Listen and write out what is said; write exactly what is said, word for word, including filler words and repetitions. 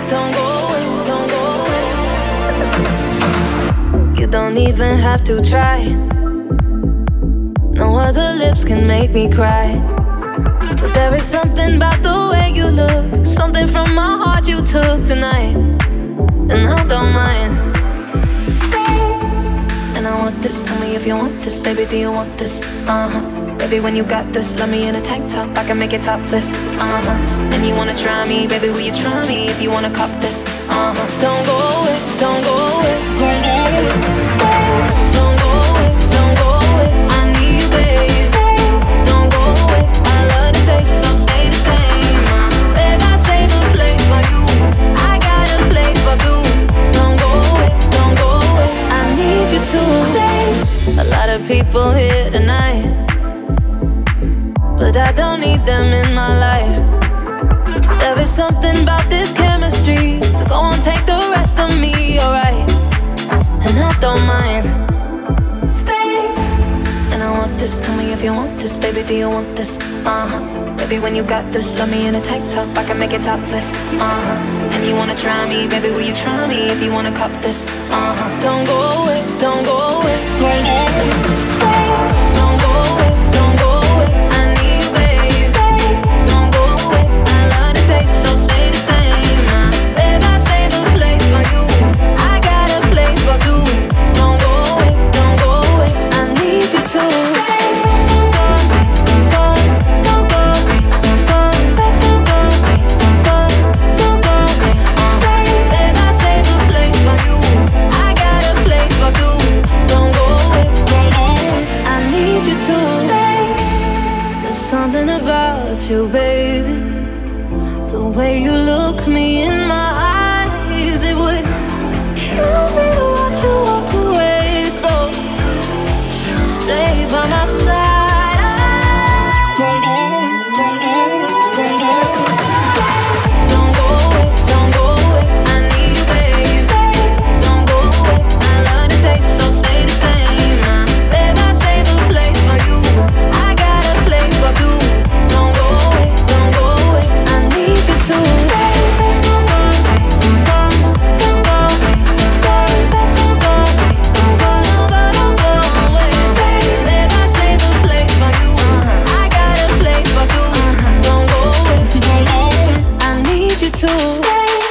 don't go away, don't go away. You don't even have to try. No other lips can make me cry. But there is something about the way you look, something from my heart you took tonight, and I don't mind. And I want this, tell me if you want this, baby, do you want this? Uh-huh. Baby, when you got this, love me in a tank top, I can make it topless. Uh-huh. And you wanna try me, baby, will you try me if you wanna cop this? Uh-huh. Don't go away, don't go away, don't go away. Stay, don't go away, don't go away. I need you, baby. Stay, don't go away. I love the taste, so stay the same. Uh, babe, I save a place for you. I got a place for two. Don't go away, don't go away. I need you to stay. A lot of people here tonight, but I don't need them in my life. There is something about this chemistry, so go on, take the rest of me, alright? And I don't mind. Stay. And I want this, tell me if you want this, baby, do you want this? Uh-huh. Baby, when you got this, love me in a tank top, I can make it topless. Uh-huh. And you wanna try me, baby, will you try me if you wanna cop this? Uh-huh. Don't go away, don't go away, don't go away. Stay. Don't go away, don't go away. I need you, baby. Stay. Don't go away. I love the taste, so stay the same. Uh, babe, I save a place for you. I got a place for two. Don't go away, don't go away. I need you to stay. Something about you, baby, the way you look me in my eyes, it would kill me to watch you walk away. So stay by my side. Don't go away, don't go away, don't go away. Stay. Don't go away, don't go away. I need you, baby. Stay. Don't go away. I love the taste, so stay the same. Uh, babe, I save a place for you. I got a place for two. Don't go away, don't go away. I need you to stay. Don't go away, don't go, don't go away. Stay. Don't go away, don't go, don't go, don't go away. Stay, babe, I save a place for you. I got a place for two. Don't go away, don't go away. I need you to stay.